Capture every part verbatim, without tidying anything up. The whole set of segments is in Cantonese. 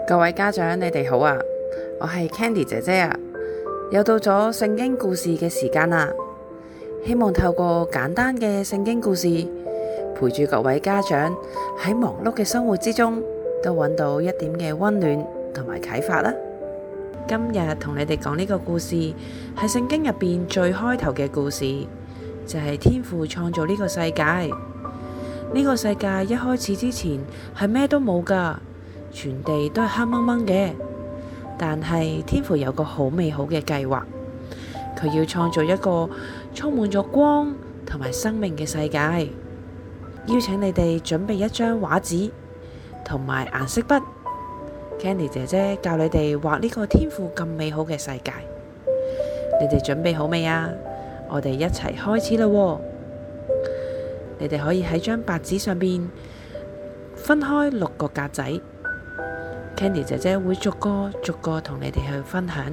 各位家長，你哋好啊！我係 Candy 姐姐啊，又到咗聖經故事嘅時間啦。希望透過簡單嘅聖經故事，陪住各位家長喺忙碌嘅生活之中，都揾到一點嘅溫暖同埋啟發啦。今日同你哋講呢個故事，係聖經入邊最開頭嘅故事，就係天父創造呢個世界。呢個世界一開始之前係咩都冇噶。全地都係黑掹掹嘅，但係天父有個好美好嘅計劃，佢要創造一個充滿咗光同埋生命嘅世界。邀請你哋準備一張畫紙同埋顏色筆，Candy 姐姐教你哋畫呢個天父咁美好嘅世界。你哋準備好未啊？我哋一齊開始啦喎！你哋可以喺張白紙上邊分開六個格仔。Candy 姐姐會逐個逐個同你哋去分享。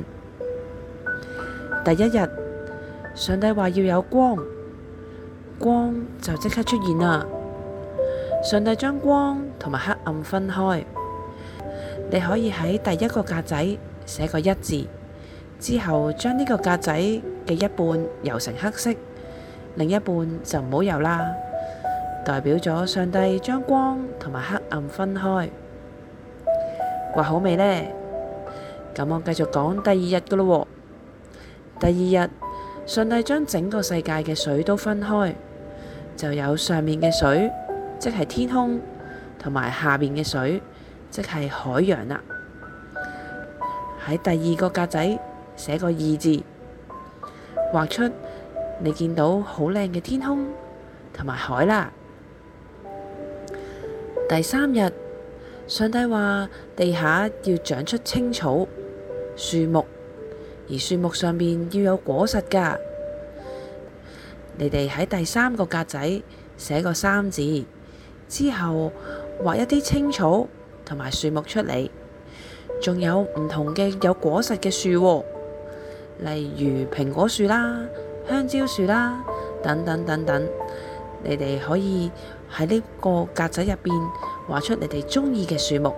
第一日，上帝話要有光，光就即刻出現啦。上帝將光同埋黑暗分開。你可以喺第一個格仔寫個一字，之後將呢個格仔嘅一半油成黑色，另一半就唔好油啦，代表咗上帝將光同埋黑暗分開。畫好未呢？咁我繼續講第二日噶咯喎。第二日，上帝將整個世界嘅水都分開，就有上面嘅水，即係天空，同埋下面嘅水，即係海洋啦。喺第二個格仔寫個二字，畫出你見到好靚嘅天空同埋海啦。第三日，上帝話地下要長出青草、樹木，而樹木上面要有果實噶。你哋喺第三個格仔寫個三字，之後畫一啲青草同埋樹木出嚟，仲有唔同嘅有果實嘅樹喎，例如蘋果樹啦、香蕉樹啦，等等等等。你哋可以喺呢個格仔入邊畫出你哋中意嘅樹木。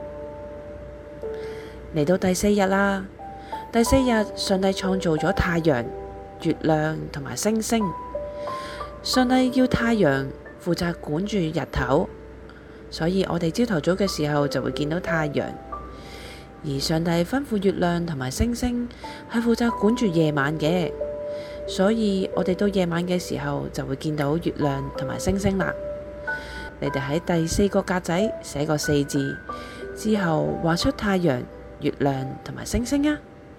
嚟到第四日啦，第四日上帝創造咗太陽、月亮同埋星星。上帝要太陽負責管住日頭，所以我哋朝頭早嘅時候就會見到太陽，而上帝吩咐月亮同埋星星係負責管住夜晚嘅，所以我哋到夜晚嘅時候就會見到月亮同埋星星啦。你哋喺第四個格仔寫個四字，之後畫出太陽、月亮同埋星星啊。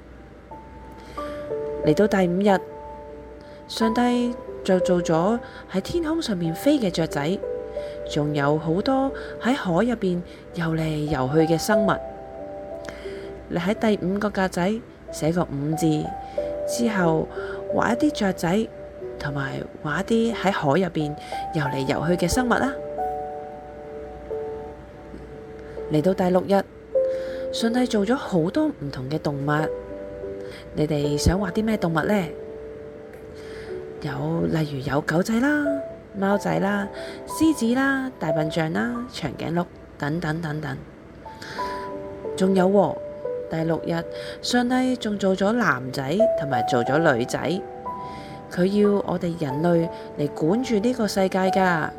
嚟到第五日，上帝就做咗喺天空上面飛嘅雀仔，仲有好多喺海入邊游嚟游去嘅生物。你喺第五個格仔寫個五字，之後畫一啲雀仔，同埋畫一啲喺海入邊游嚟游去嘅生物啦。嚟到第六日，上帝做咗好多唔同嘅動物。你哋想畫啲咩動物呢？有例如有狗仔啦、貓仔啦、獅子啦、大笨象啦、長頸鹿等等等等。仲有喎，第六日，上帝仲做咗男仔同埋做咗女仔。佢要我哋人類嚟管住呢個世界噶。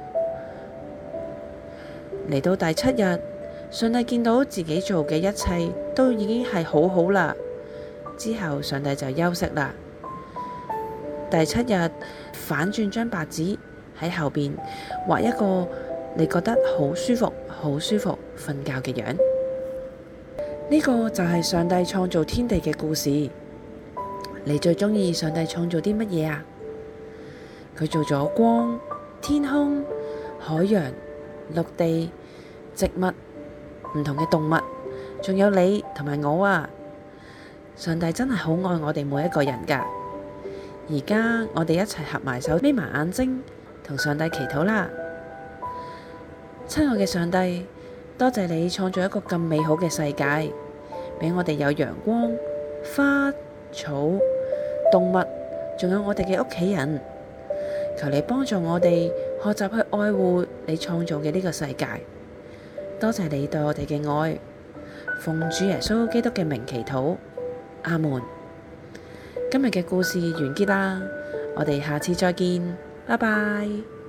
嚟到第七日，上帝見到自己做嘅一切都已經係好好啦，之後上帝就休息啦。第七日，反轉張白紙喺後邊畫一個你覺得好舒服、好舒服瞓覺嘅樣。呢個就係上帝創造天地嘅故事。你最鍾意上帝創造啲乜嘢啊？佢做咗光、天空、海洋、陸地、植物、唔同嘅動物，仲有你同埋我啊！上帝真係好愛我哋每一個人噶。而家我哋一齊合埋手，眯埋眼睛，同上帝祈禱啦。親愛嘅上帝，多謝你創造一個咁美好嘅世界，俾我哋有陽光、花草、動物，仲有我哋嘅屋企人。求你幫助我哋學習去愛護你創造嘅呢個世界。多謝你對我哋嘅愛， 奉主耶穌基督嘅名祈禱，阿門。今日嘅故事完結啦，我哋下次再見，拜拜。